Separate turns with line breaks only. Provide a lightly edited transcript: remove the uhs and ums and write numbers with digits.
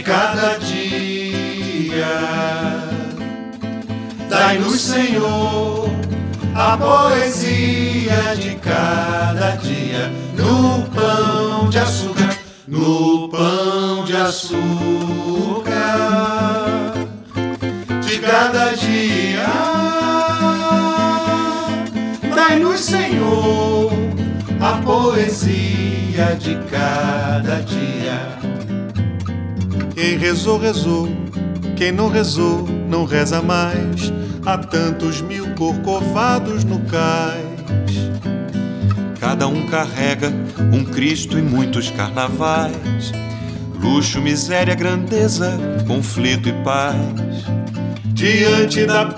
de cada dia. Dai-nos, Senhor, a poesia de cada dia, no pão de açúcar, no pão de açúcar de cada dia. Dai-nos, Senhor, a poesia de cada dia.
Quem rezou, rezou. Quem não rezou, não reza mais. Há tantos mil corcovados no cais. Cada um carrega um Cristo e muitos carnavais. Luxo, miséria, grandeza, conflito e paz. Diante da